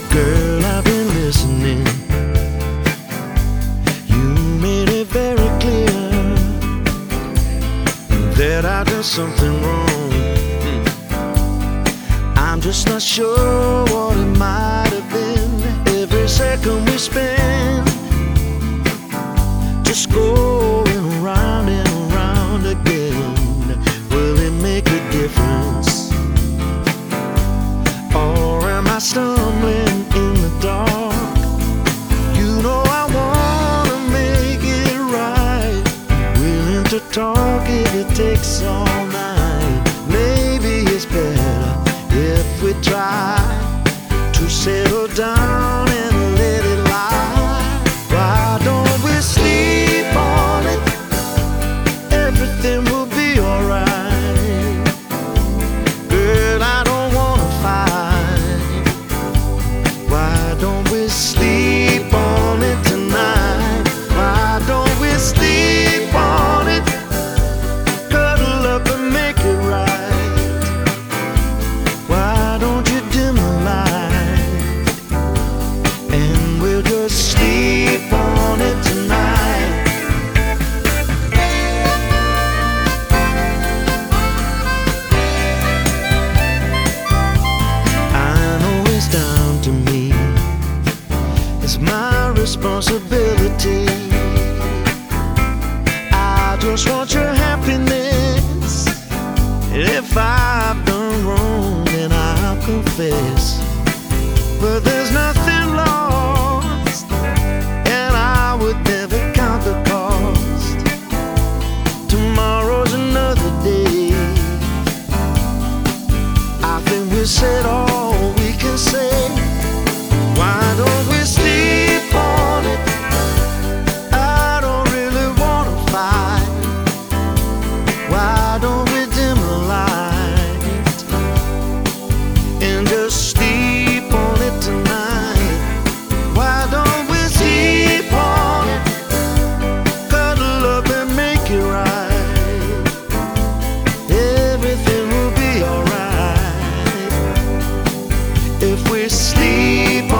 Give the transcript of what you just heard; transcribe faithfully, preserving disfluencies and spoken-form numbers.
Girl, I've been listening. You made it very clear that I did something wrong. I'm just not sure what it might have been. Every second we spend just going around and around again. Will it make a difference? Or am I stumbling in the dark? You know I wanna make it right. Willing to talk if it takes all night. Maybe it's better if we try to settle down and let it lie. Why don't we sleep on it? Everything will be alright. Girl, I don't wanna fight. Why don't we sleep on it tonight? Why don't we sleep on it? Cuddle up and make it right. Why don't you dim the light and we'll just sleep on it tonight? I know it's down to me. It's my responsibility. I just want your happiness. If I've done wrong, then I'll confess. But there's nothing lost, and I would never count the cost. Tomorrow's another day. I think we said all we can say. Why don't we sleep on it? I don't really wanna fight. Why don't we dim the light and just sleep on it tonight? Why don't we sleep on it? Cuddle up and make it right. Everything will be alright if we sleep on it.